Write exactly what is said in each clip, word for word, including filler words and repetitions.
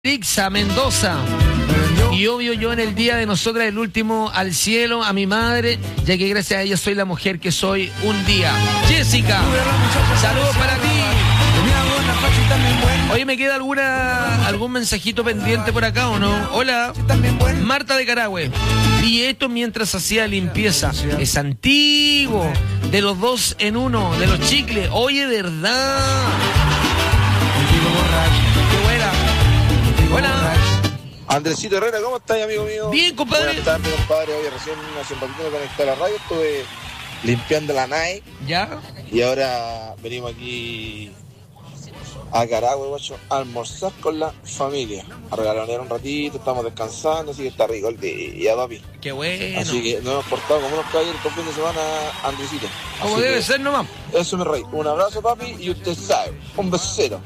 Lixa Mendoza. Y obvio yo en el día de nosotras, el último al cielo, a mi madre, ya que gracias a ella soy la mujer que soy un día. Jessica, saludos para ti. Oye, ¿me queda alguna algún mensajito pendiente por acá o no? Hola, Marta de Carahue. Y esto mientras hacía limpieza. Es antiguo, de los dos en uno, de los chicles. Oye, ¿verdad? Qué buena. Hola. Andresito Herrera, ¿cómo estás, amigo mío? Bien, compadre. Buenas tardes, compadre. Hoy recién hace un poquito me conecté a la radio, estuve limpiando la Nike. ¿Ya? Y ahora venimos aquí a Carahue, guacho, a almorzar con la familia. A regalonear un ratito, estamos descansando, así que está rico el día, papi. Qué bueno. Así que nos hemos portado como unos caballeros el fin de semana, Andresito. Como Así debe que ser nomás. eso, mi rey. Un abrazo, papi, y usted sabe, un besero.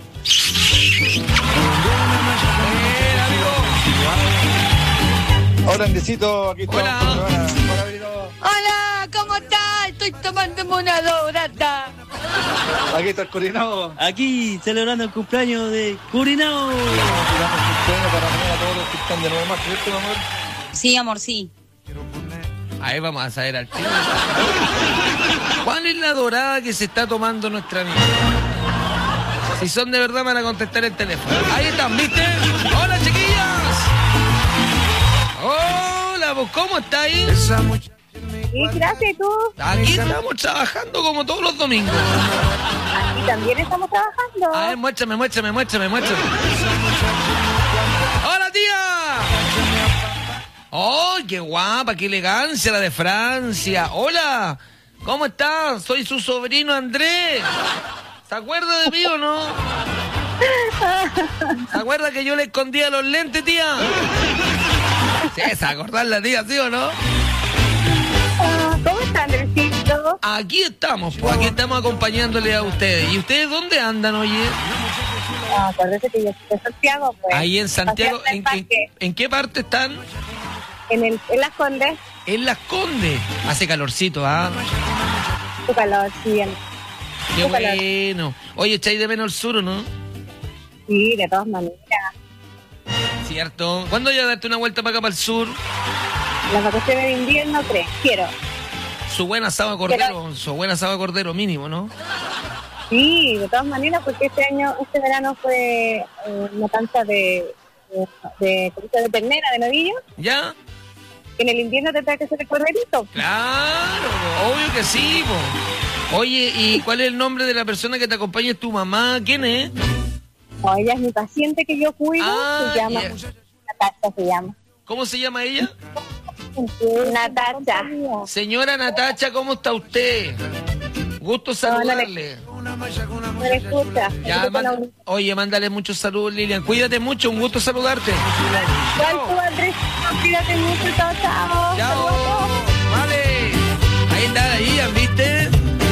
Hola, Andresito, aquí estamos. Hola. Hola, ¿cómo estás? Estoy tomándome una dorada. Aquí está el coordinado. Aquí celebrando el cumpleaños de Curinao. Para mañana todos los que están de nuevo más, ¿cierto, mi amor? Sí, amor, sí. Ahí vamos a saber al tiro. ¿Cuál es la dorada que se está tomando nuestra amiga? Si son de verdad, van a contestar el teléfono. Ahí están, ¿viste? ¡Hola, chiquillas! ¡Hola! ¿Vos cómo estáis? Sí, gracias, ¿y tú? Aquí estamos trabajando como todos los domingos. Aquí también estamos trabajando. A ver, muéstrame, muéstrame, muéstrame, muéstrame. ¡Hola, tía! ¡Oh, qué guapa, qué elegancia la de Francia! ¡Hola! ¿Cómo estás? Soy su sobrino Andrés. ¿Se acuerda de mí o no? ¿Se acuerda que yo le escondía los lentes, tía? Sí, ¿se acordar la tía, sí o no? Ah, ¿Cómo está, Andresito? Aquí estamos, pues aquí estamos acompañándole a ustedes. ¿Y ustedes dónde andan, oye? Ah, acuérdate que yo soy de Santiago, pues. Ahí en Santiago. Paseando ¿En, el en, parque. ¿En qué parte están? En, el, en Las Condes. En Las Condes. Hace calorcito, ¿ah? Tu calor, sí, bien. Qué Qué calor. bueno. Oye, ¿echáis de menos el sur o no? Sí, de todas maneras. ¿Cierto? ¿Cuándo ya darte una vuelta para acá, para el sur? Las vacaciones de invierno, tres. Quiero. Su buen asado a cordero, su buen asado a cordero mínimo, ¿no? Sí, de todas maneras, porque este año, este verano fue eh, una cancha de, de, de, de ternera, de novillo. ¿Ya? En el invierno tendrá que ser el corderito. Claro, obvio que sí, po. Oye, ¿y cuál es el nombre de la persona que te acompaña? ¿Es tu mamá? ¿Quién es? No, ella es mi paciente que yo cuido. Ah, se llama ya. Natacha, se llama. ¿Cómo se llama ella? Natacha. Señora Natacha, ¿cómo está usted? Gusto saludarle. No le escucha. Ya, manda- oye, mándale muchos saludos, Lilian. Cuídate mucho, un gusto saludarte. Igual tú, Andrés, cuídate mucho, chao, chao. Chao. Vale. Ahí está, ahí, ¿viste?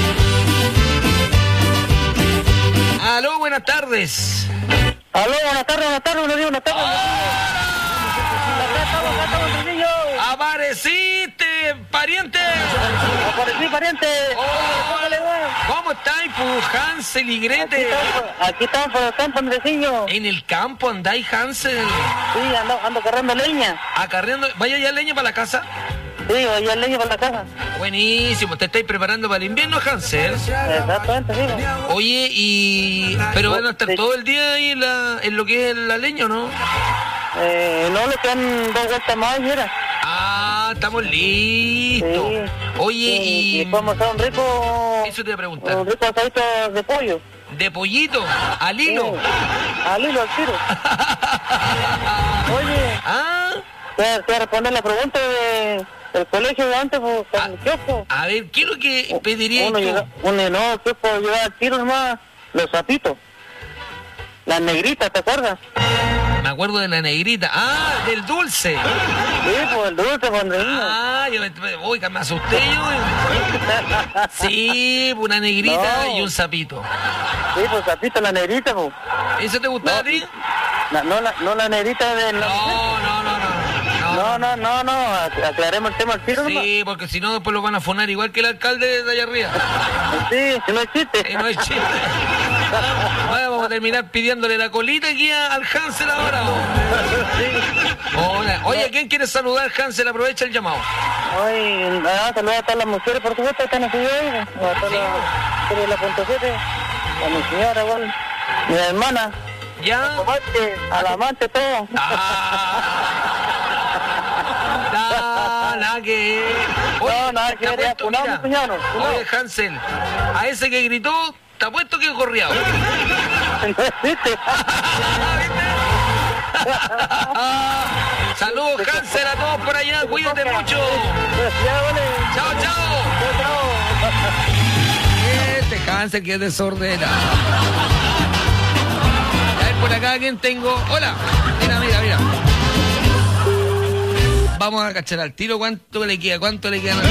Aló, buenas tardes. Aló, buenas tardes, buenas tardes, buenos días, buenas tardes. Acá estamos, acá estamos, Trujillo. ¡Apareciste, pariente! Aparecí, pariente. Oh, ¿Cómo le va? ¿Cómo estáis, pues, Hansel y Aquí Gretel? estamos, aquí estamos por el campo, Andresillo. En el campo andáis, Hansel. Sí, ando, ando cargando leña. Acarreando. ¿Vaya ya leña para la casa? Sí, voy a leña para la casa. Buenísimo, te estáis preparando para el invierno, Hansel. Exactamente, sí. Oye, y... ¿pero van a estar todo el día ahí en, la... en lo que es la leña o no? Eh, no, le quedan dos vueltas más y era. Ah, estamos listos. Sí. Oye, y... y... podemos hacer un rico... Eso te iba a preguntar. Un rico asadito de pollo. ¿De pollito? ¿Al hilo? Sí. Al hilo, al tiro. Oye, Ah, te te voy a responder la pregunta de, del colegio de antes, pues, con el kiosco. a ver, ¿qué es lo que pedirías Uno tú? llega, uno no, el kiosco llevaba al tiro nomás los zapitos. Las negritas, ¿te acuerdas? Me acuerdo de la negrita. Ah, del dulce. Sí, pues el dulce cuando niño. Ah, yo me, oiga, me asusté yo. Sí, una negrita No. y un sapito. Sí, pues zapito, la negrita, pues. ¿Eso te gustaba a ti? La- no, la, no la negrita de la... No, no, no, no. No, no, no, no, ac- aclaremos el tema al tiro nomás. Sí, porque si no después lo van a fonar igual que el alcalde de allá arriba. Sí, si no existe. Y no es chiste. Vamos vamos a terminar pidiéndole la colita aquí a, al Hansel ahora. Hola. Oye, ¿quién quiere saludar, Hansel? Aprovecha el llamado. Oye, nada, saludos a todas las mujeres, por supuesto, que están aquí hoy. A todas las mujeres de la punto siete. A mi señora, igual. Mi hermana. ¿Ya? Amante, al amante, todo. Ah, nada que... Oye, no, nada que te ver, apuesto, funado, mira, mi cuñado, funado. Oye, Hansel, a ese que gritó, te apuesto que es gorriado. ¿Viste? Saludos, Hansel, a todos por allá, cuídate mucho. Ya, vale. Chao, chao. Chao, chao. Este Hansel que es desordenado. A ver, por acá, ¿quién tengo? Hola. Mira, mira, mira. Vamos a cachar al tiro cuánto le queda, cuánto le queda.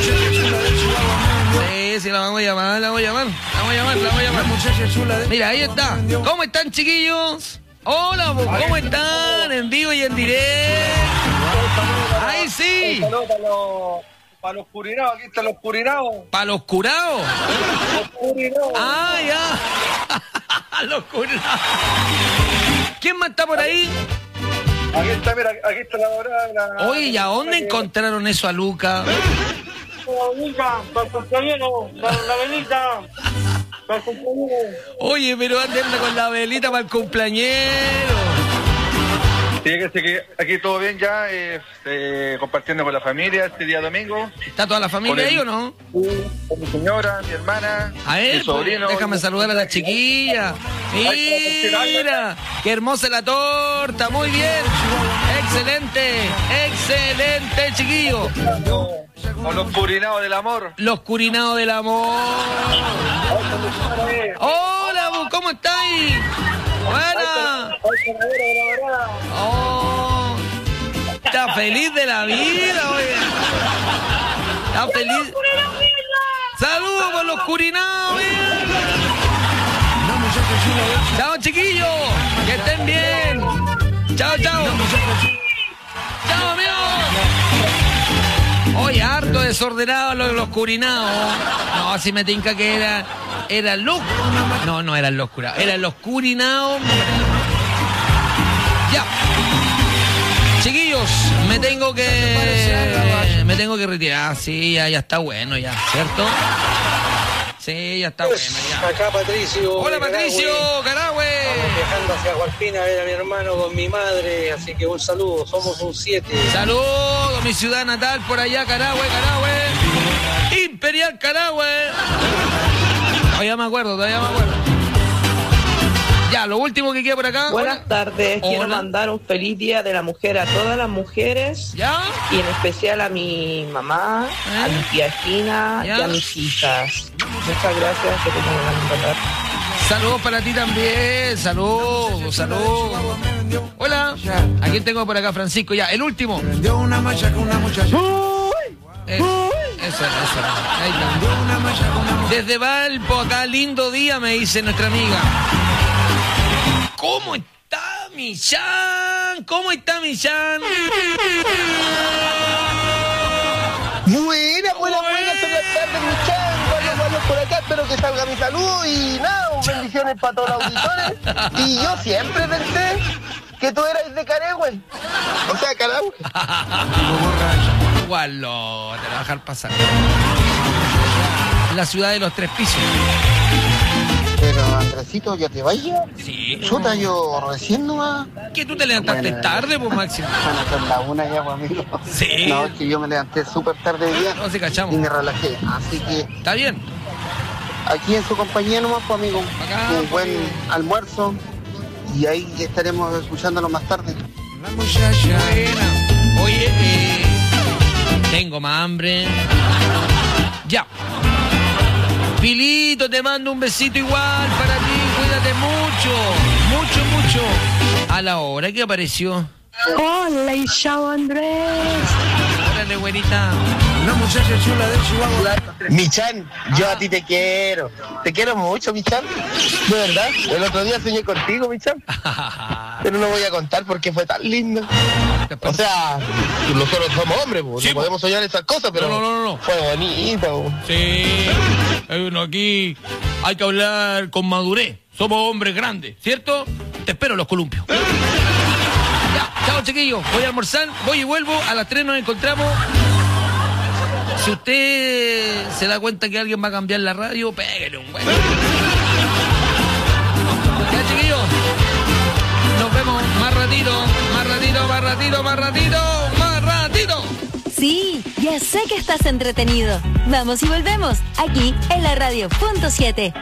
Sí, sí, la vamos a llamar, la vamos a llamar, la vamos a llamar, la vamos a llamar. Mira, ahí está. ¿Cómo están, chiquillos? Hola, ¿cómo están? En vivo y en directo. Ahí sí. Saludos para los, para los curinados, aquí están los curinados. ¿Para los curados? Los curinados. Ah, ya. Los curados. ¿Quién más está por ahí? Aquí está, mira, aquí está la hora. La... Oye, ¿y a dónde encontraron eso a Luca? La velita, para el compañero, para la velita, para el compañero. Oye, pero anda con la velita para el cumpleañero. Sí, que sé que aquí todo bien ya, eh, eh, compartiendo con la familia este día domingo. ¿Está toda la familia ahí o no? Con mi señora, mi hermana, A ver, mi sobrino. pues, déjame saludar a la chiquilla. Mira, qué hermosa la torta, muy bien. Excelente, excelente, chiquillo. Con los curinados del amor. Los curinados del amor. Hola, bu, ¿cómo estáis? Buena. Oh, está feliz de la vida, oye. Está feliz. Saludos por los curinados, mira. Chao, chiquillos. Que estén bien. Chao, chao. Chao, amigos. Oye, harto desordenado los, los curinados. No, si me tinca que era... Eran los... No, no eran los curados. Eran los curinados. Ya. Chiquillos, me tengo que... Me tengo que retirar. Sí, ya, ya está bueno ya, ¿cierto? Sí, ya está bueno ya. Acá Patricio. Hola, Patricio, Carahue. Estamos viajando hacia Hualpina a ver a mi hermano con mi madre, así que un saludo, somos un siete. Saludos, mi ciudad natal por allá, Carahue, Carahue. Imperial Carahue. Todavía me acuerdo, todavía me acuerdo. Ya, lo último que queda por acá. Buenas Hola. tardes, Hola. quiero mandar un feliz día de la mujer a todas las mujeres. ¿Ya? Y en especial a mi mamá, ¿Eh? a mi tía Gina ¿Ya? y a mis hijas. Muchas gracias, que tengan una linda tarde. Saludos para ti también, saludos, saludos. Hola, ¿a quién tengo por acá, Francisco? Ya, el último. Prendió una marcha con una muchacha. Eh, eso, eso, ahí está. Desde Valpo, acá, lindo día, me dice nuestra amiga. ¿Cómo está mi Chan? ¿Cómo está mi Chan? Buena, buena, buena, buenas tardes, muchachos. Vamos, vamos por acá, espero que salga mi salud y nada, bendiciones para todos los auditores. Y yo siempre pensé que tú eras de Carahue. O sea, Carahue. Igual lo te la voy a dejar pasar. La ciudad de los tres pisos. Pero, Andresito, ¿ya te vayas? Sí. Chuta, yo recién nomás. ¿Que tú te levantaste Bueno, tarde, pues, Máximo? Bueno, son las una ya, pues, amigo. Sí. No, es que yo me levanté súper tarde de día No, sí, cachamos. y me relajé. Así que ¿Está bien? aquí en su compañía nomás, pues, amigo. Acá, Un buen amigo. almuerzo y ahí estaremos escuchándolo más tarde. Buena. Oye, eh, tengo más hambre. Ya. Pilito, te mando un besito igual para ti. Cuídate mucho, mucho, mucho. A la hora que apareció. Hola, y chao, Andrés. Órale, güerita. Una muchacha chula de Chihuahua. Michan, yo a ti te quiero. Te quiero mucho, Michan. De verdad. El otro día soñé contigo, Michan. Pero no voy a contar porque fue tan lindo. O sea, nosotros somos hombres, pues, Sí, no podemos soñar esas cosas, pero No, no, no, no. fue bonito. Sí. Hay uno aquí. Hay que hablar con madurez. Somos hombres grandes, ¿cierto? Te espero en los columpios. Ya, chao chiquillos, voy a almorzar, voy y vuelvo, a las tres nos encontramos. Si usted se da cuenta que alguien va a cambiar la radio, pégale un huevo. Ya chiquillos, nos vemos más ratito, más ratito, más ratito, más ratito, más ratito. Sí, ya sé que estás entretenido. Vamos y volvemos, aquí en la radio punto siete.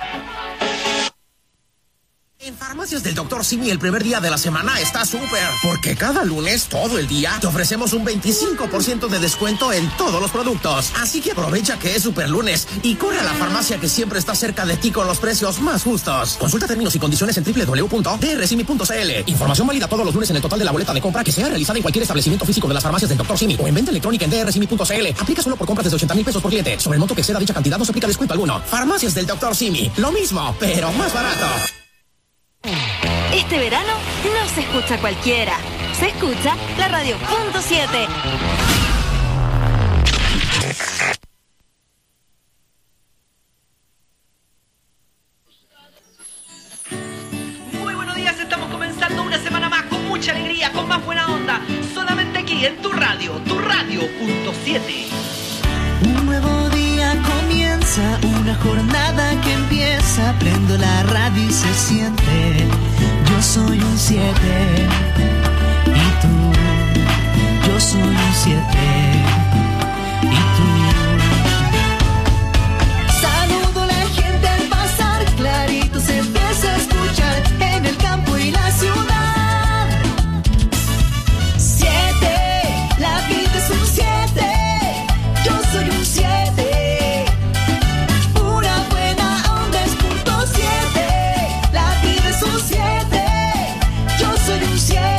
En Farmacias del doctor Simi el primer día de la semana está súper, porque cada lunes, todo el día, te ofrecemos un veinticinco por ciento de descuento en todos los productos. Así que aprovecha que es super lunes y corre a la farmacia que siempre está cerca de ti con los precios más justos. Consulta términos y condiciones en doble u doble u doble u punto d r simi punto c l. Información válida todos los lunes en el total de la boleta de compra que sea realizada en cualquier establecimiento físico de las farmacias del doctor Simi o en venta electrónica en d r simi punto c l. Aplica solo por compras desde ochenta mil pesos por cliente. Sobre el monto que exceda dicha cantidad no se aplica descuento alguno. Farmacias del doctor Simi. Lo mismo, pero más barato. Este verano no se escucha cualquiera. Se escucha la radio punto siete. Muy buenos días, estamos comenzando una semana más con mucha alegría, con más buena onda. Solamente aquí en tu radio, tu radio punto siete. Un nuevo día comienza, una jornada que empieza. Prendo la radio y se siente. Yo soy un siete. Y tú, yo soy un siete. Y tú. Saludo a la gente al pasar, clarito se empieza a escuchar en el campo y la ciudad. Siete, la vida es un siete. Yo soy un siete, pura buena onda es punto siete, la vida es un siete, yo soy un siete.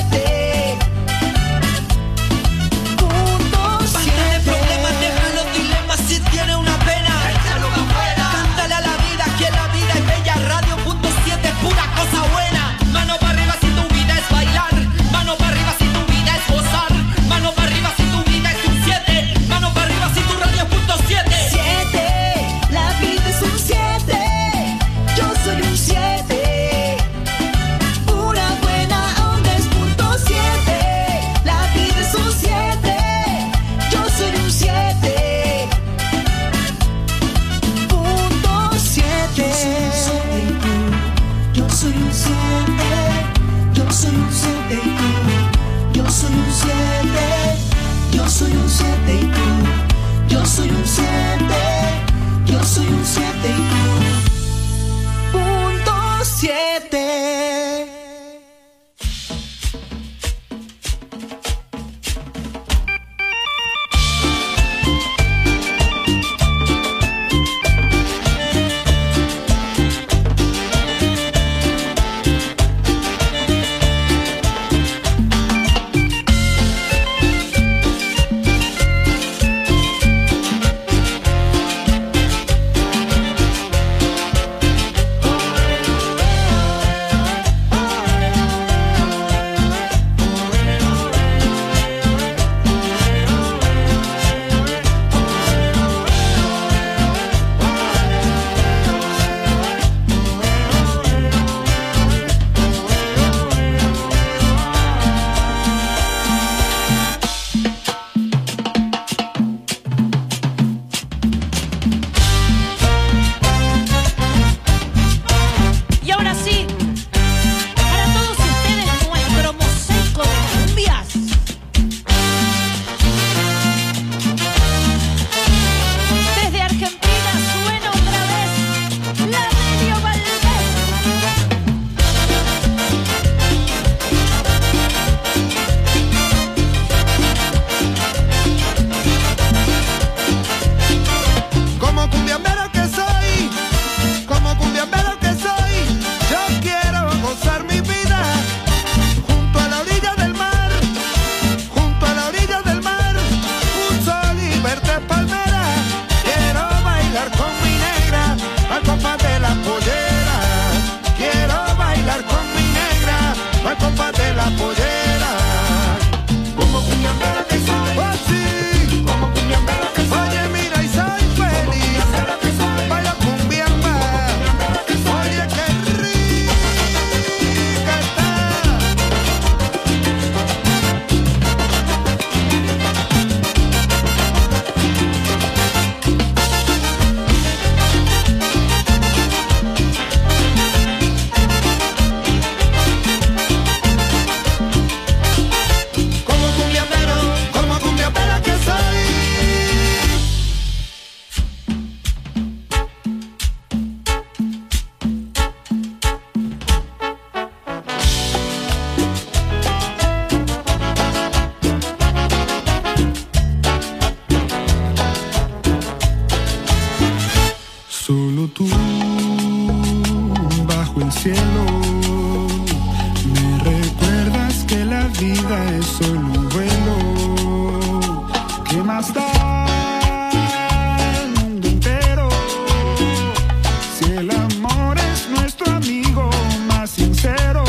vida es solo un vuelo. ¿Qué más da el mundo entero si el amor es nuestro amigo más sincero?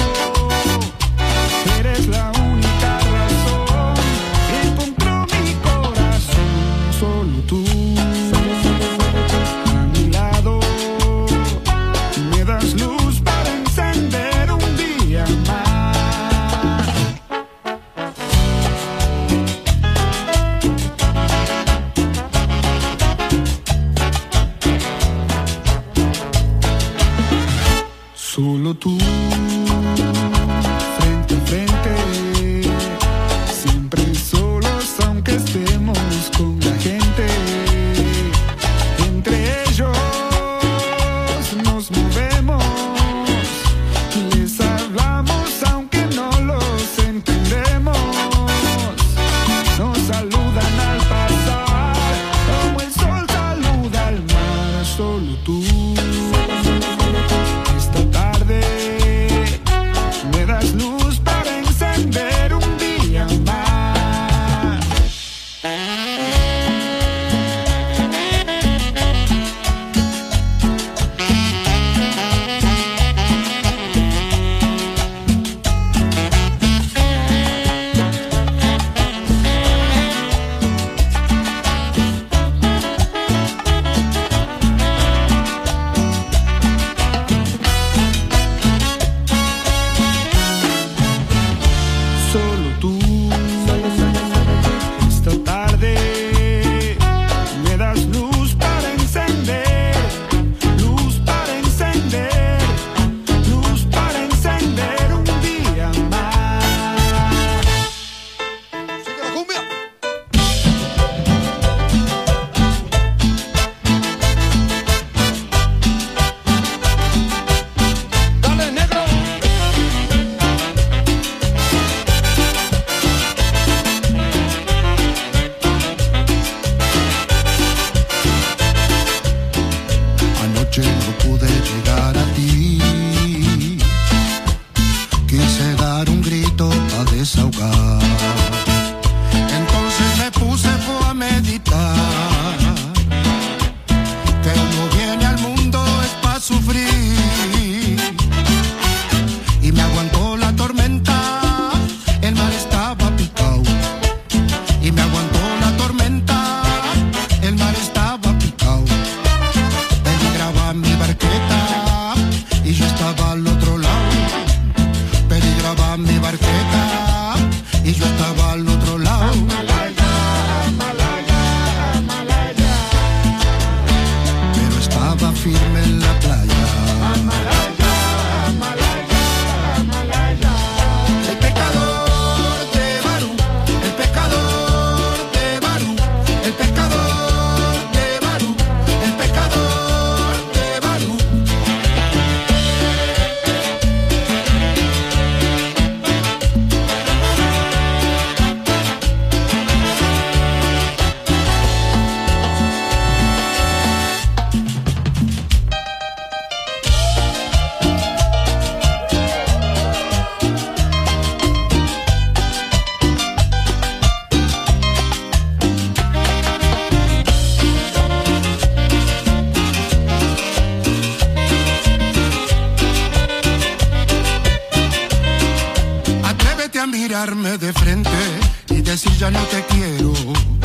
Eres la única razón que encontró mi corazón. Solo tú a mi lado me das luz para encender un día más. Solo tú, frente a frente, siempre solos aunque estemos con la gente. Entre ellos nos movemos, les hablamos aunque no los entendemos. Nos saludan al pasar, como el sol saluda al mar. Solo tú. Me das luz para encender un día más. mirarme de frente y decir ya no te quiero.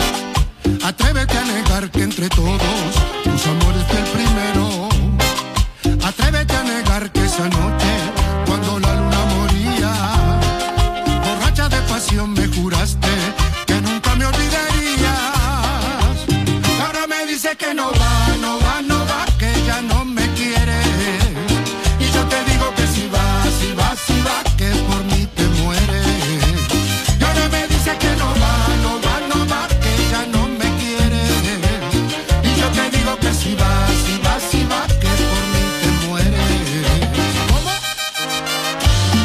Atrévete a negar que entre todos tus amores fue el primero. Atrévete a negar que esa noche, cuando la luna moría, borracha de pasión me juraste que nunca me olvidarías. Ahora me dice que no va, no va, no va, que ya no me quiere. Y yo te digo que si va, si va, si va, que por mí te muere. Y ahora me dice que no va, no va, no va, que ya no me quiere. Y yo te digo que si va, si va, si va, que por mí te muere. ¿Cómo?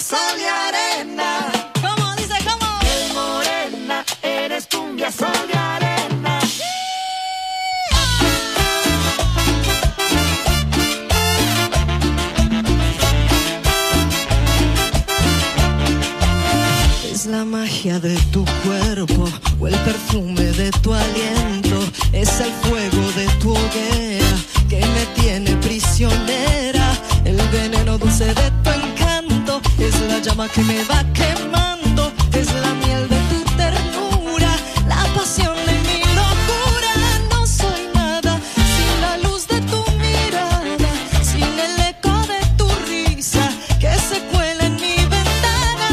sol y arena. ¿Cómo dice, cómo? Piel morena, eres cumbia, sol y arena. Es la magia de tu cuerpo o el perfume de tu aliento. Es el fuego de tu hoguera que me tiene prisionera. El veneno dulce de tu encanto es la llama que me va quemando. Es la miel de tu ternura, la pasión de mi locura. No soy nada sin la luz de tu mirada, sin el eco de tu risa que se cuela en mi ventana.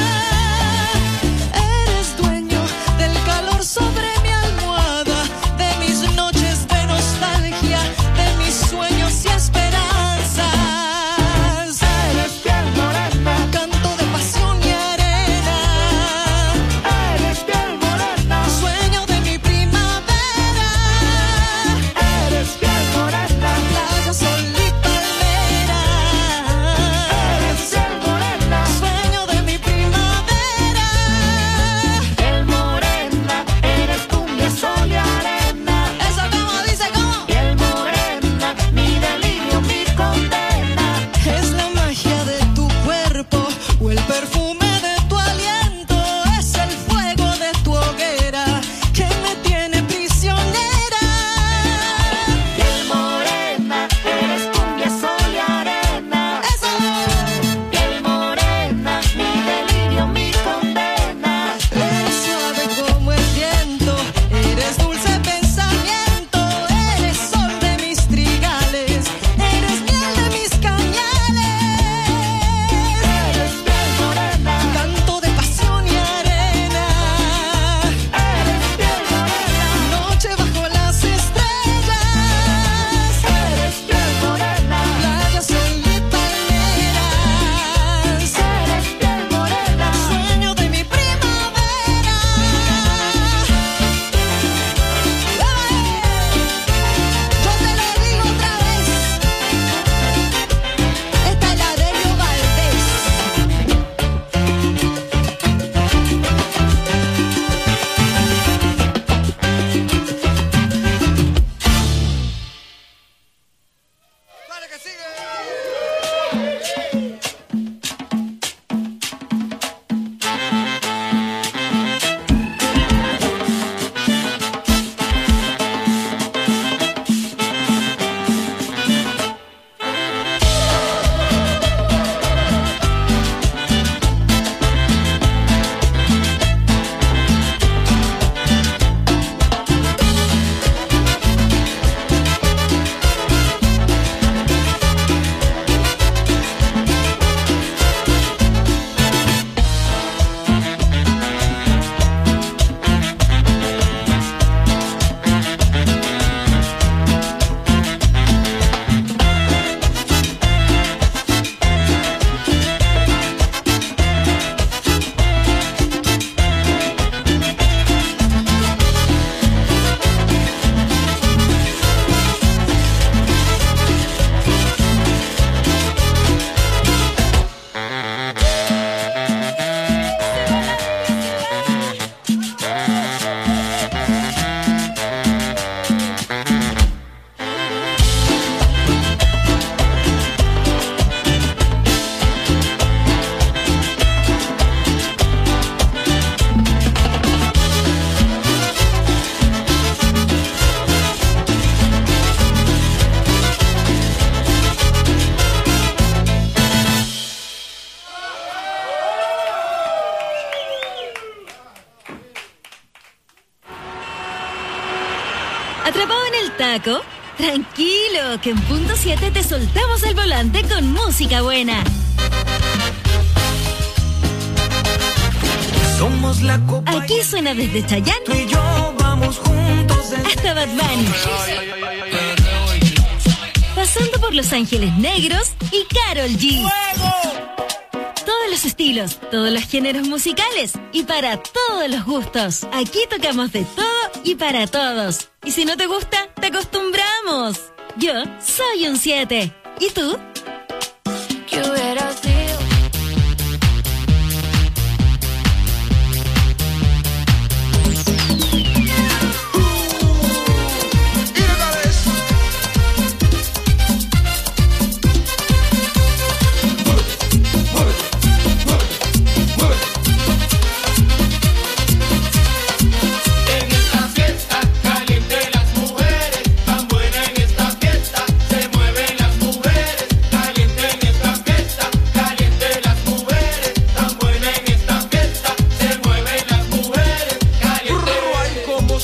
Eres dueño del calor sobre mi almohada, de mis noches de nostalgia, de mis sueños y esperanzas. Eres piel morena, canto de pasión y arena. Eres piel morena, sueño de mi primavera. Eres piel morena, playa, sol y palmera. Eres piel morena, sueño de mi primavera. Piel morena, eres cumbia, sol y arena. Eso como dice, ¿cómo? Piel morena, mi delirio, mi condena. Es la magia de tu cuerpo o el perfume de tu aliento. Es el fuego de tu hoguera que me tiene prisionera. Piel morena, eres cumbia, sol y arena. Eso. Piel morena, mi delirio, mi condena. Eres suave como el viento, eres dulce pensamiento. Eres sol de mis trigales, eres miel de mis cañales. Eres piel morena, canto de pasión y arena. Eres piel morena, noche bajo las estrellas. Eres piel morena, playa, sol y palmeras. Eres piel morena, sueño de mi primavera. Yo te lo digo otra vez. Esta es la de Elio Valdés. ¿Atrapado en el taco? Tranquilo, que en punto siete te soltamos el volante con música buena. Somos la copa. Aquí suena desde Chayanne Tú y yo vamos juntos en... hasta Bad Bunny, pasando por Los Ángeles Negros y Karol G. Todos los estilos, todos los géneros musicales y para todos los gustos. Aquí tocamos de todo y para todos. Y si no te gusta, te acostumbramos. Yo soy un siete. ¿Y tú? ¿Qué hubiera sido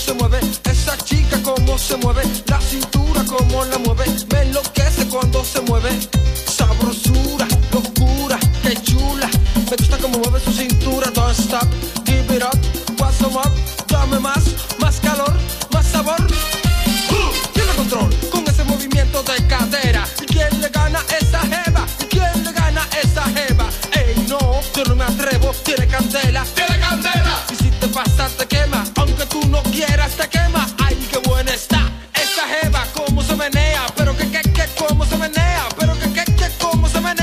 se mueve, esa chica cómo se mueve, la cintura cómo la mueve, me enloquece cuando se mueve. Sabrosura, locura, qué chula, me gusta cómo mueve su cintura. Don't stop, give it up, what's some up, dame más, más calor, más sabor. Uh, tiene control con ese movimiento de cadera. ¿Y quién le gana esa jeva? ¿Y quién le gana esa jeva? Ey, no, yo no me atrevo, tiene candela, tiene candela. Y si te pasa te quema, aunque tú no quieras te quema. Ay, qué buena está esa jeva, cómo se menea, pero que, que, que, cómo se menea, pero que, que, que, cómo se menea.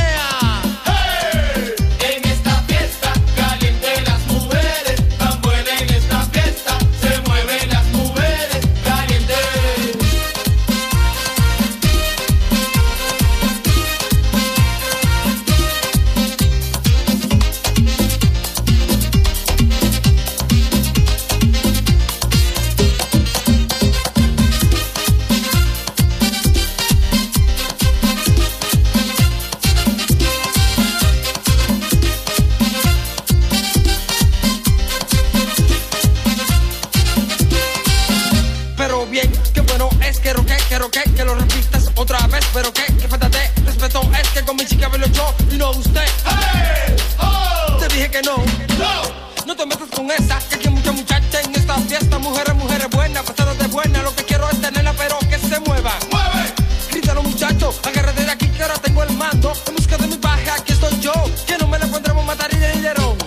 Que lo repitas otra vez, pero que, que falta de respeto es que con mi chica velo yo y no usted. Hey, oh. Te dije que no, no, no te metas con esa, que aquí hay mucha muchacha en esta fiesta, mujeres, mujeres buenas, pasadas de buena, lo que quiero es tenerla, pero que se mueva. Mueve, grítalo muchacho, agárrate de aquí que ahora tengo el mando, en busca de mi paja, aquí estoy yo, que no me la pondremos matar y de dinero.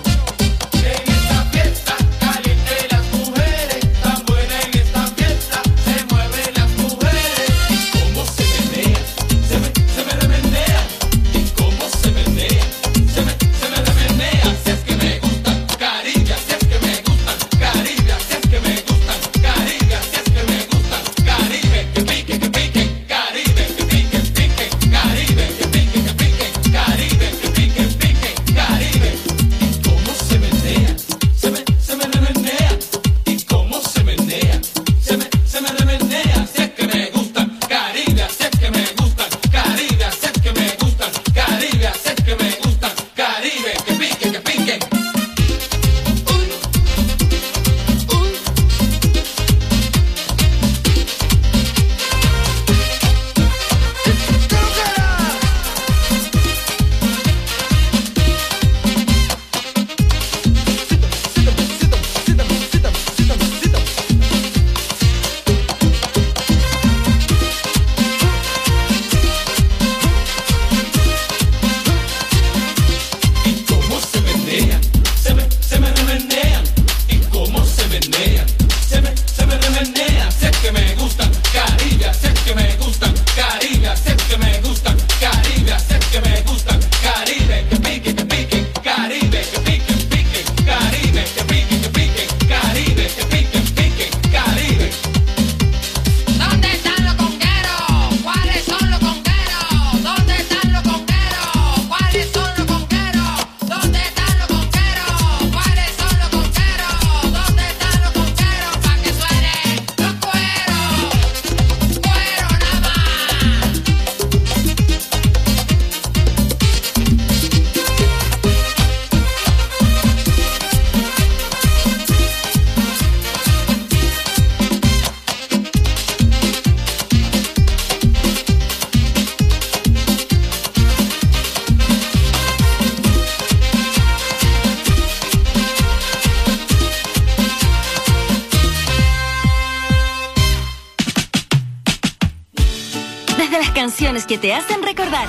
Canciones que te hacen recordar.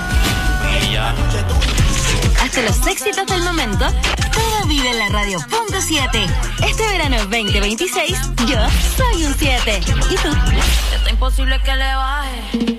Hasta los éxitos del momento, todo vive en la radio punto siete. Este verano veinte veintiséis, yo soy un siete. ¿Y tú? Está imposible que le baje.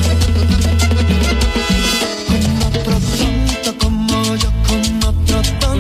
Como yo, con otro tono.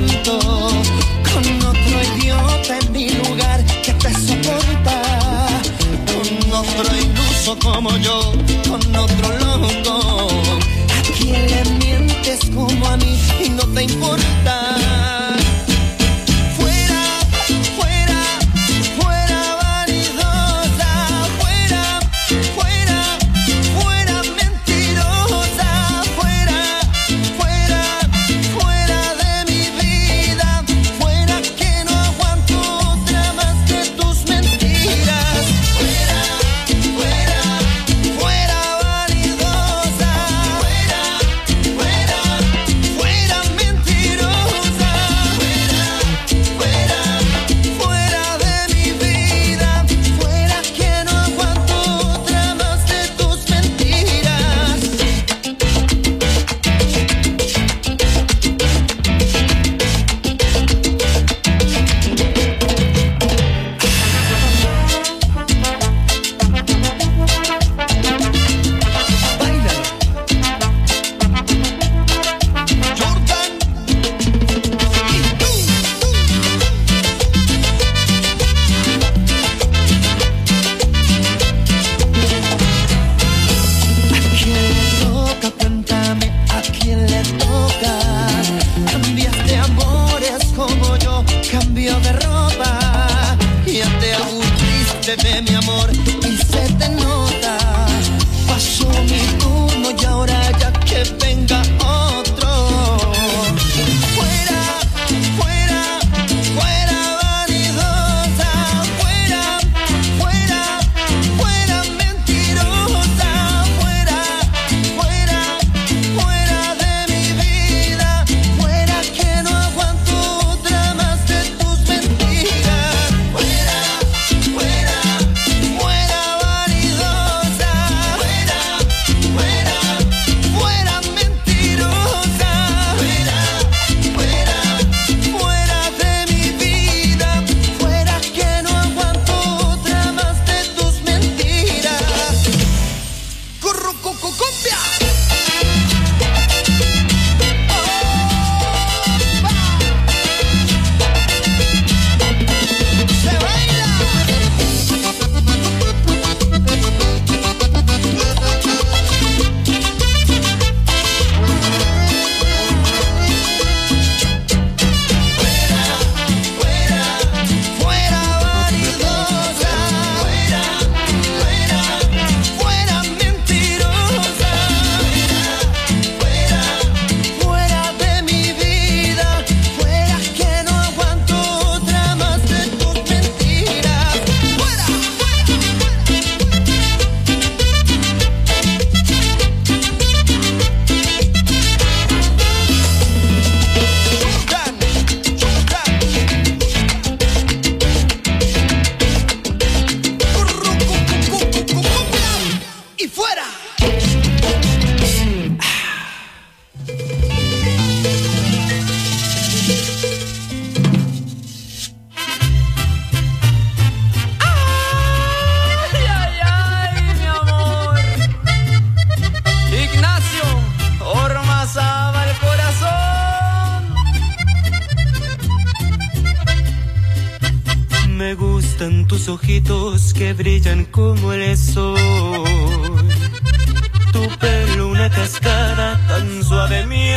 tus ojitos que brillan como el sol. Tu pelo una cascada tan suave, mi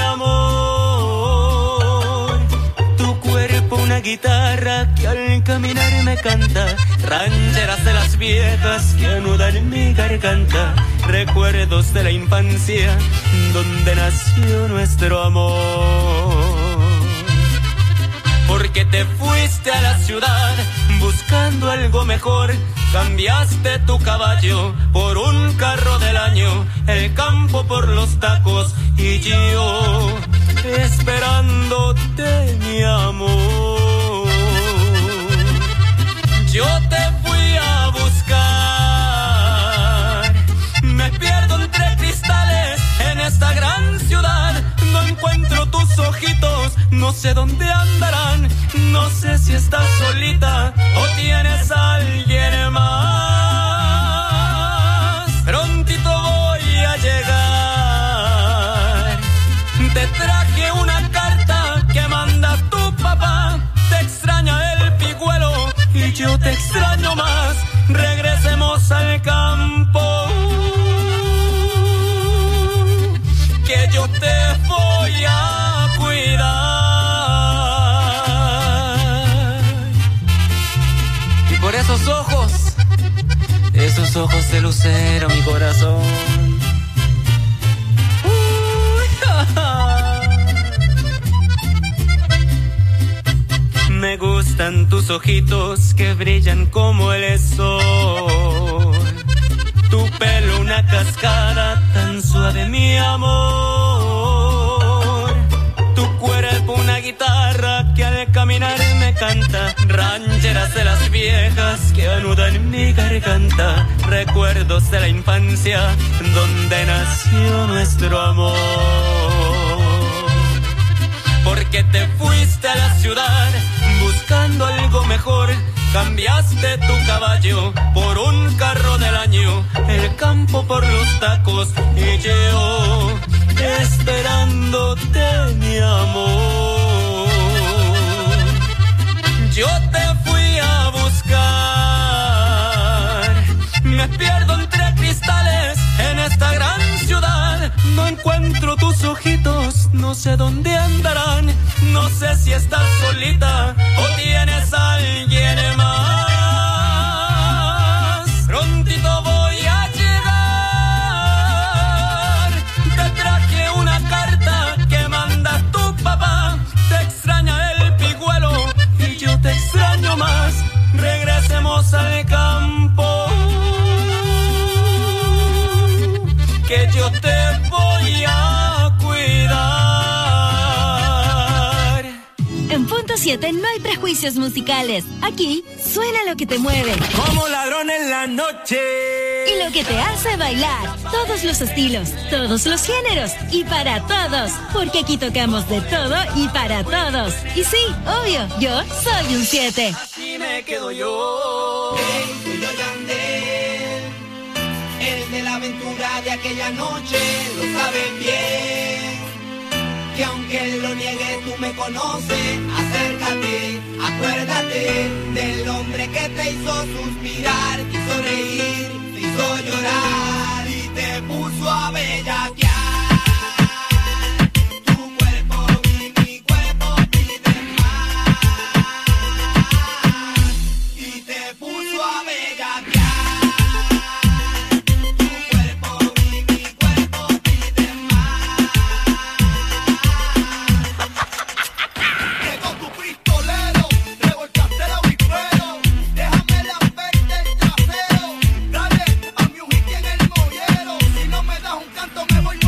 amor. Tu cuerpo una guitarra que al caminar me canta. Rancheras de las viejas que anudan en mi garganta. Recuerdos de la infancia donde nació nuestro amor. Porque te fuiste a la ciudad buscando algo mejor. Cambiaste tu caballo por un carro del año, el campo por los tacos y yo esperándote, mi amor. Yo te fui a buscar, me pierdo entre cristales en esta gran ciudad. No encuentro tus ojitos, no sé dónde andarán. No sé si estás solita o tienes a alguien más. Prontito voy a llegar. Te traje una carta que manda tu papá. Te extraña el pigüelo y yo te extraño más. Regresemos al campo, que yo te voy a cuidar. Y por esos ojos, esos ojos de lucero, mi corazón. Uy, ja, ja. Me gustan tus ojitos que brillan como el sol. Tu pelo una cascada tan suave, mi amor. Tu cuerpo una guitarra que al caminar me canta. Rancheras de las viejas que anudan en mi garganta. Recuerdos de la infancia donde nació nuestro amor. Porque te fuiste a la ciudad buscando algo mejor. Cambiaste tu caballo por un carro del año, el campo por los tacos y yo esperándote, mi amor. Yo te fui a buscar, me pierdo entre cristales en esta gran ciudad. No encuentro tus ojitos, no sé dónde andarán. No sé si estás solita o tienes a alguien más. Prontito voy a llegar. Te traje una carta que manda tu papá. Te extraña el pigüelo y yo te extraño más. Regresemos al campo, que yo te voy a cuidar. En Punto siete no hay prejuicios musicales. Aquí suena lo que te mueve. Como ladrón en la noche. Y lo que te hace bailar. Todos los estilos, todos los géneros. Y para todos. Porque aquí tocamos de todo y para todos. Y sí, obvio, yo soy un siete. Así me quedo yo. Hey, soy yo, Yandel. El de la aventura de aquella noche. Lo sabes bien. Que aunque lo niegue tú me conoces. Acércate, acuérdate del hombre que te hizo suspirar, te hizo reír, te hizo llorar y te puso a bellaquear. Tu cuerpo y mi cuerpo piden más y te puso a bellaquear. Me voy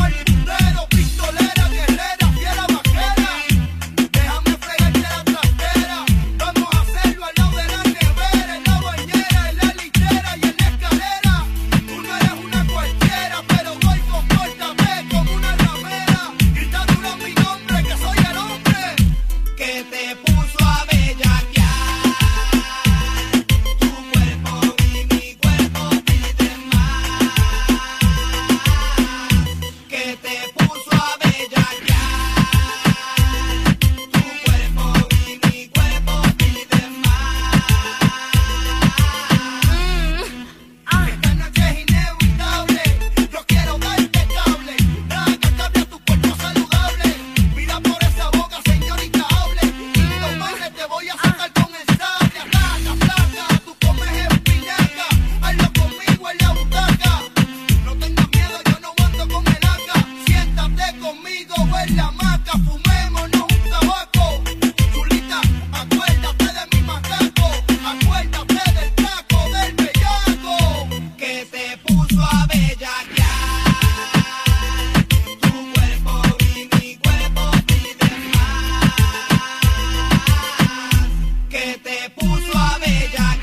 Sentado en la hamaca, fumémonos un tabaco. Chulita, acuérdate de mi macaco. Acuérdate del taco del bellaco que te puso a bellaquear. Tu cuerpo y mi cuerpo piden más. Que te puso a bellaquear.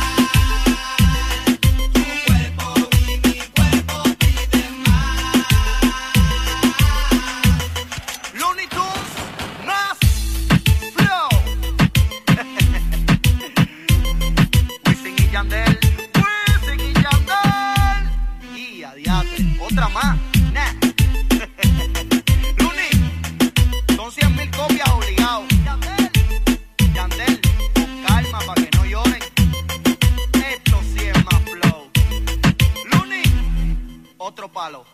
Otra más, nah. Luni, son cien mil copias obligados. Yandel, Yandel, con calma pa' que no lloren. Esto sí es más flow. Luni, otro palo.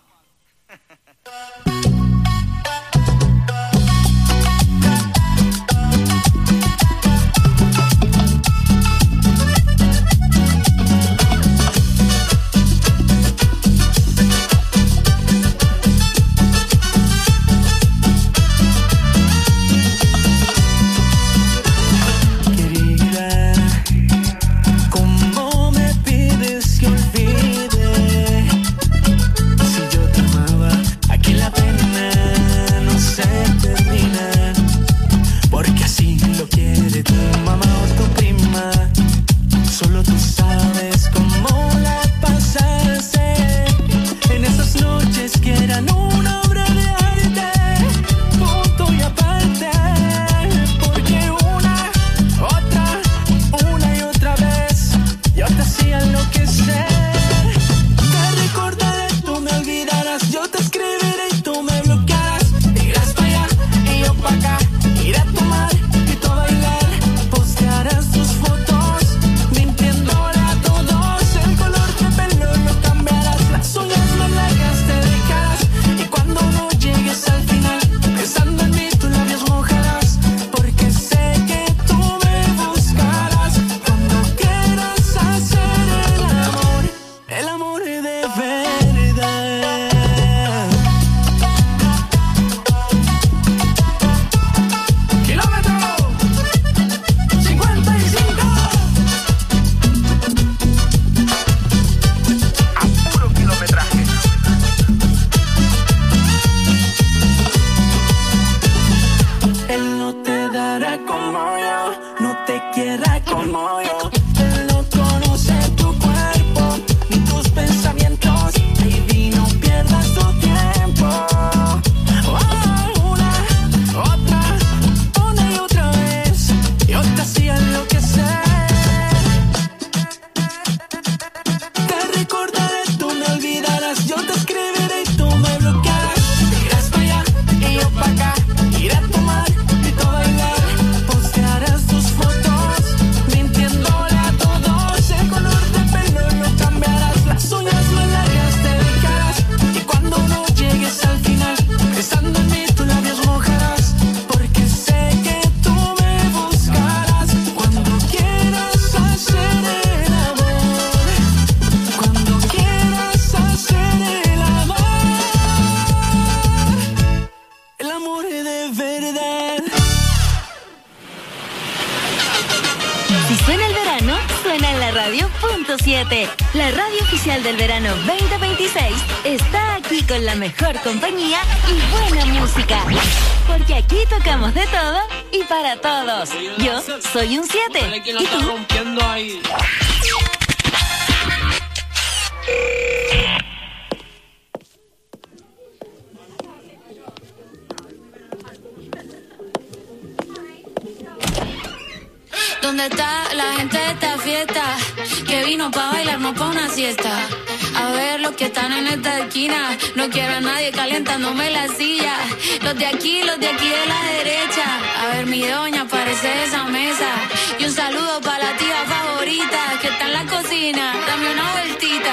La radio oficial del verano veinte veintiséis está aquí con la mejor compañía y buena música. Porque aquí tocamos de todo y para todos. Yo soy un siete. ¿Y tú? ¿Dónde está la gente de esta fiesta? Que vino pa' bailar, no pa' una siesta. A ver los que están en esta esquina. No quiero a nadie calentándome la silla. Los de aquí, los de aquí de la derecha. A ver mi doña, parece de esa mesa. Y un saludo pa' la tía favorita que está en la cocina. Dame una vueltita.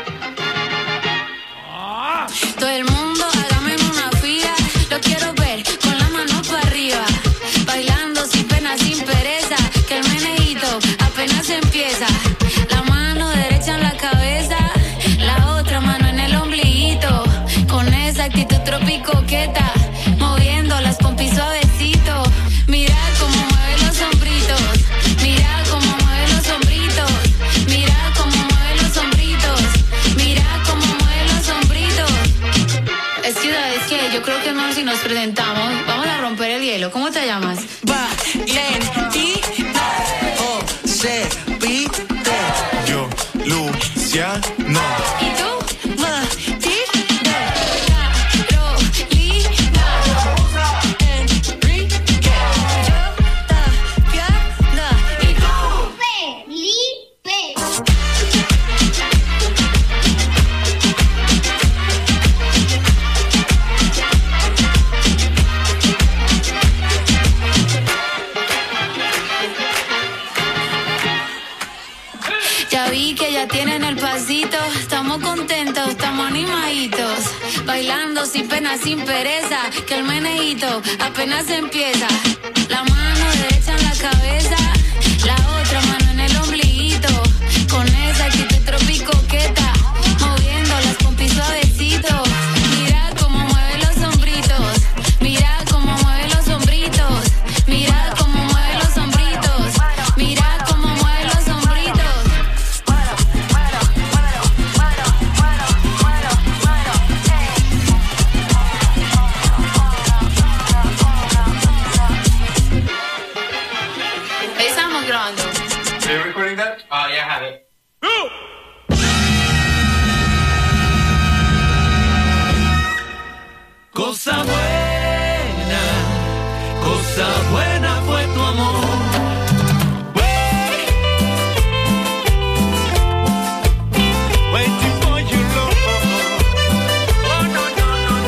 Todo el mundo hágame una fila. Lo quiero ver con las manos para arriba. Bailando sin pena, sin pereza. Que el meneíto apenas empieza. La mano derecha en la cabeza, la otra mano en el ombliguito. Con esa actitud tropicoqueta, llamas y nos presentamos? Vamos a romper el hielo. ¿Cómo te llamas? Valentina. Josefina. Yo, Luciano. ¿Y tú? Tienen el pasito, estamos contentos, estamos animaditos, bailando sin pena, sin pereza, que el meneíto apenas empieza. La mano derecha en la cabeza, la otra mano en el ombliguito, con esa actitud tropicoqueta, moviendo las pompis suavecito. Mira cómo mueve los hombritos, mira cómo mueve los hombritos, mira cómo mueve los hombritos, mira cómo mueve los hombritos. Are you recording that? Oh, yeah, I have it. Cosa buena, cosa buena fue tu amor. Waiting for you, Lord. Oh, no, no,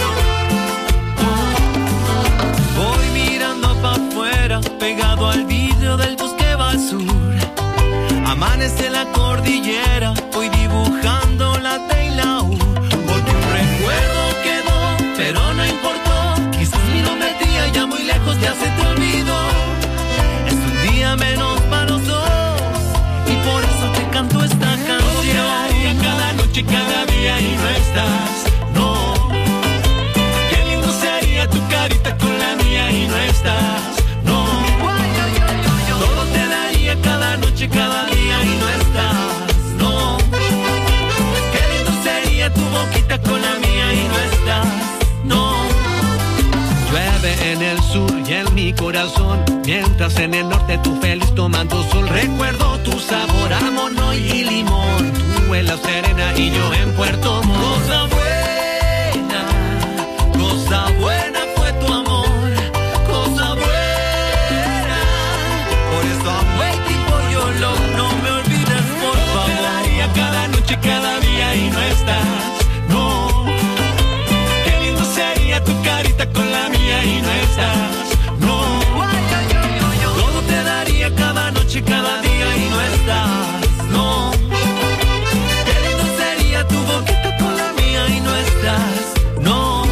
no, no. Voy mirando pa' afuera, pegado al vidrio del bus que va al sur. Amanece la cordillera, voy dibujando la T y la U. Porque un recuerdo quedó, pero no importó. Quizás mi nombre tía ya muy lejos ya se te olvidó. Es un día menos para los dos, y por eso te canto esta canción. Cada noche, cada día y no estás, no. Qué lindo sería tu carita con la mía y no estás, no. Todo te daría cada noche, cada día y no estás, no. Qué lindo sería tu boquita con la mía y no estás, no. Llueve en el sur y en mi corazón, mientras en el norte tú feliz tomando sol. Recuerdo tu sabor a mono y limón, tú en la Serena y yo en Puerto Montt. Cosa buena, cosa buena fue tu amor, cosa buena. Por eso I'm waiting for your love, no me olvides por favor. Te daría cada noche, cada día y no estás, no. Qué lindo sería tu carita con la mía y no estás, no. Todo te daría cada noche, cada día y no estás, no. Qué lindo sería tu boquita con la mía y no estás, no.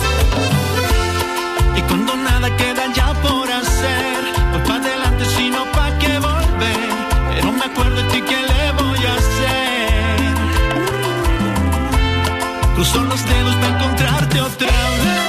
Y cuando nada queda ya por hacer, pues pa' adelante sino pa' que volver. Pero me acuerdo de ti, ¿qué le voy a hacer? Cruzo los dedos para encontrarte otra vez.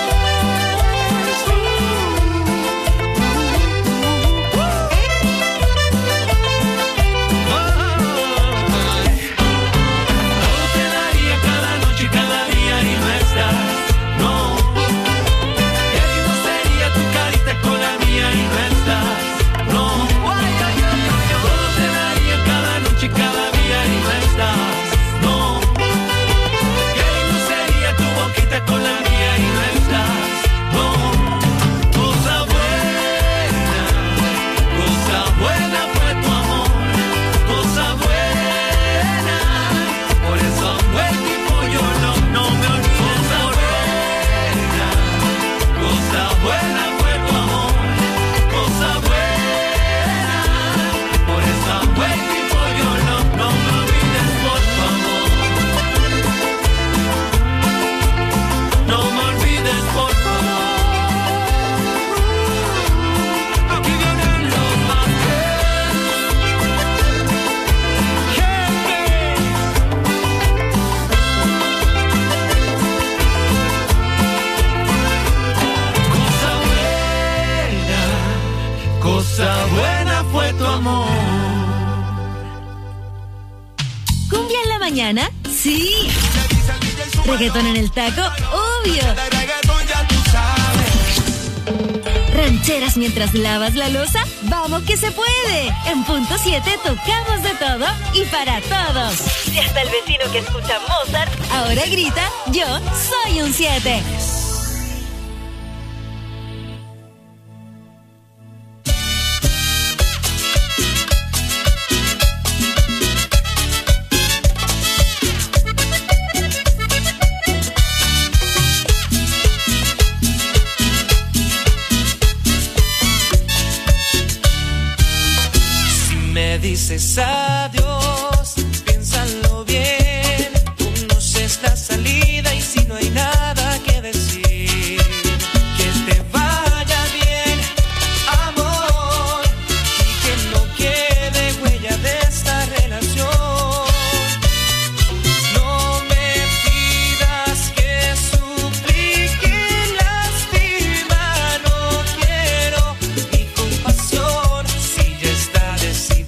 Cosa buena fue tu amor. ¿Cumbia en la mañana? Sí. ¿Reggaetón en el taco? Obvio. borracheras mientras lavas la loza? ¡Vamos que se puede! En Punto siete tocamos de todo y para todos. Y hasta el vecino que escucha Mozart ahora grita, yo soy un siete. Dices adiós, piénsalo bien, conoces la salida y si no hay nada que decir, que te vaya bien, amor, y que no quede huella de esta relación. No me pidas que suplique, lastima, no quiero mi compasión, si ya está decidido.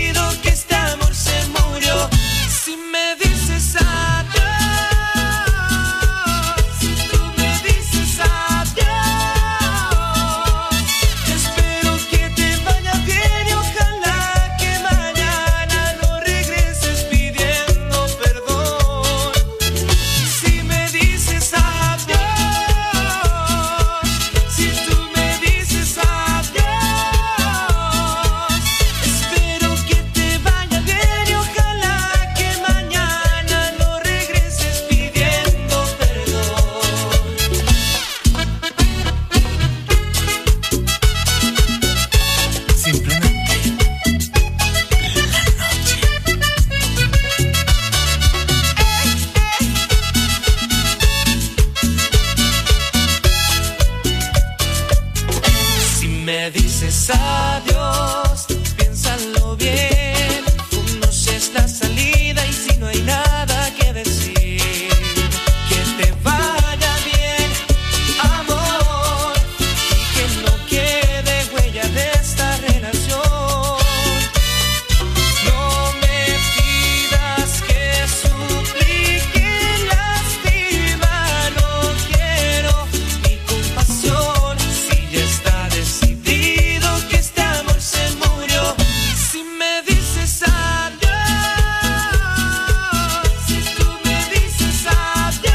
Adiós, piénsalo bien, conoces la salida y si no hay nada que decir, que te vaya bien, amor, y que no quede huella de esta relación. No me pidas que suplique, lastima, no quiero mi compasión, si ya está decidido. Este amor se murió. Si me dices adiós, si tú me dices adiós,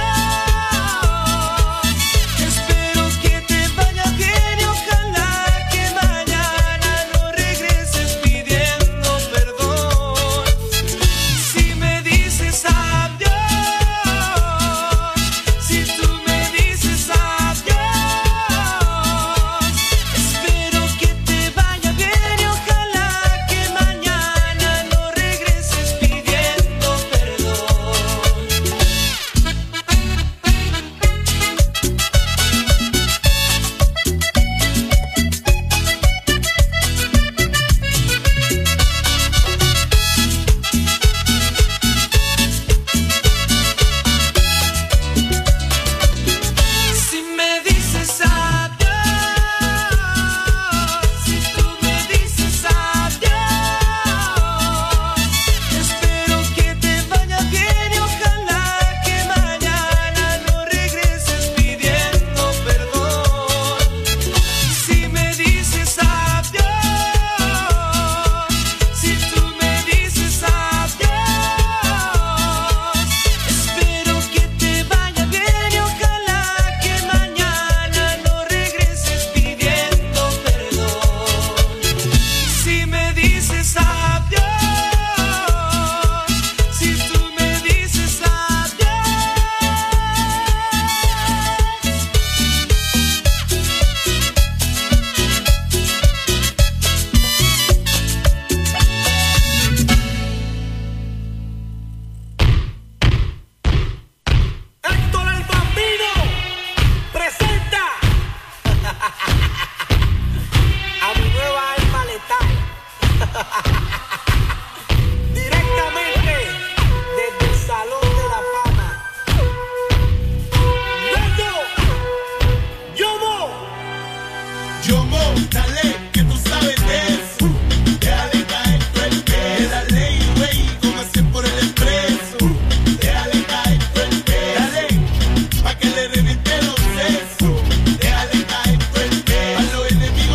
espero que te vaya bien y ojalá que mañana no regreses pidiendo perdón. Si me dices adiós, si tú me dices adiós, espero que te vaya bien y ojalá que mañana no regreses pidiendo perdón. Si me dices adiós, si tú me dices adiós, espero que te vaya bien y ojalá que mañana no regreses pidiendo perdón. Si me dices adiós, si tú me dices adiós, espero que te vaya bien y ojalá que mañana no regreses pidiendo perdón. Si me dices adiós, si tú me dices adiós. Héctor el Bambino presenta a mi nueva alma letal directamente desde el Salón de la Fama. Yo, yo, Yomo, dale, que tú sabes de eso. Déjale caer todo el peso. Dale, güey, como cien por el expreso. Déjale caer todo el peso. Dale, pa' que le reviente los sesos. Déjale caer todo el peso. A los enemigos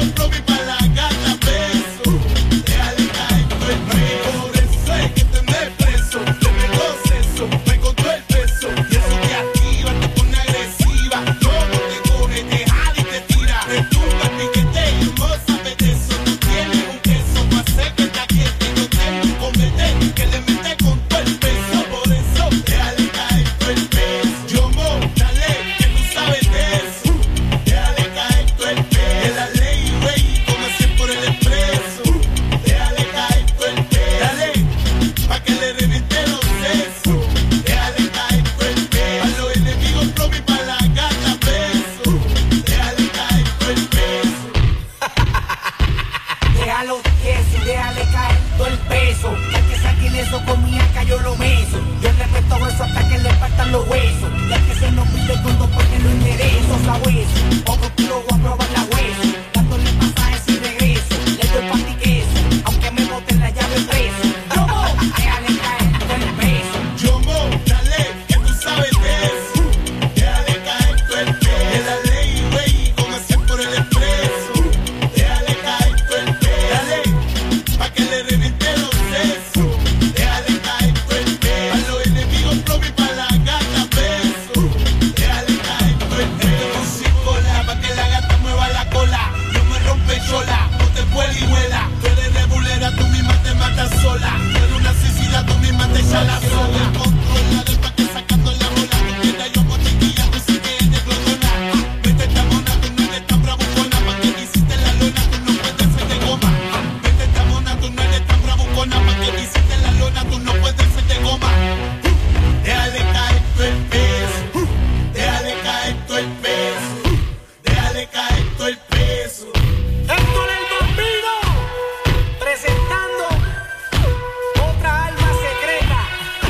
todo el peso. Héctor el Bambino, presentando otra alma secreta.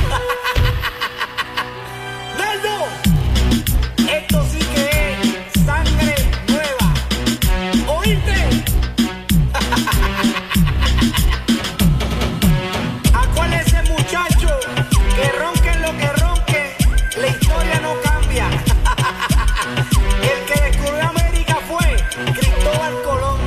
Naldo, esto sí que es sangre nueva. ¿Oíste? Acuérdese, muchacho, que ronquen lo que ronque, la historia no cambia. El que descubrió América fue Cristóbal Colón.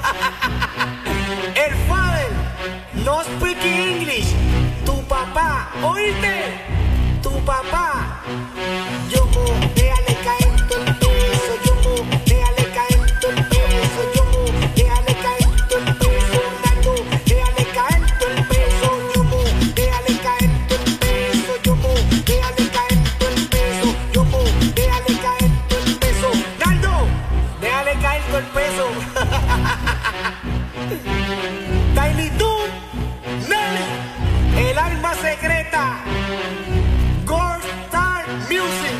El father no speak English. Tu papá, ¿oíste? Tu papá. Yo mo, déjale caer todo el peso. Yo mo, déjale caer todo el peso. Yo mo, déjale caer todo el peso. Naldo, déjale caer todo el peso. Yo mo, déjale caer todo el peso. Yo mo, déjale caer todo el peso. Yo mo, déjale caer todo el peso. Naldo, déjale caer todo el peso. Tiny Toon, Nelly, el alma secreta. Gold Star Music.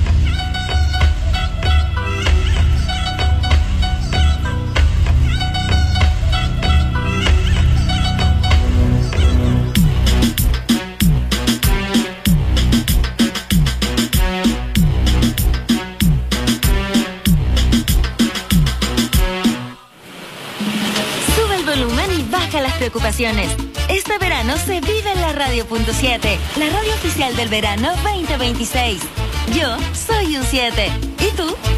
Sube el volumen y baja las preocupaciones. Este verano se vive en la radio punto siete, la radio oficial del verano veinte veintiséis. Yo soy un siete. ¿Y tú?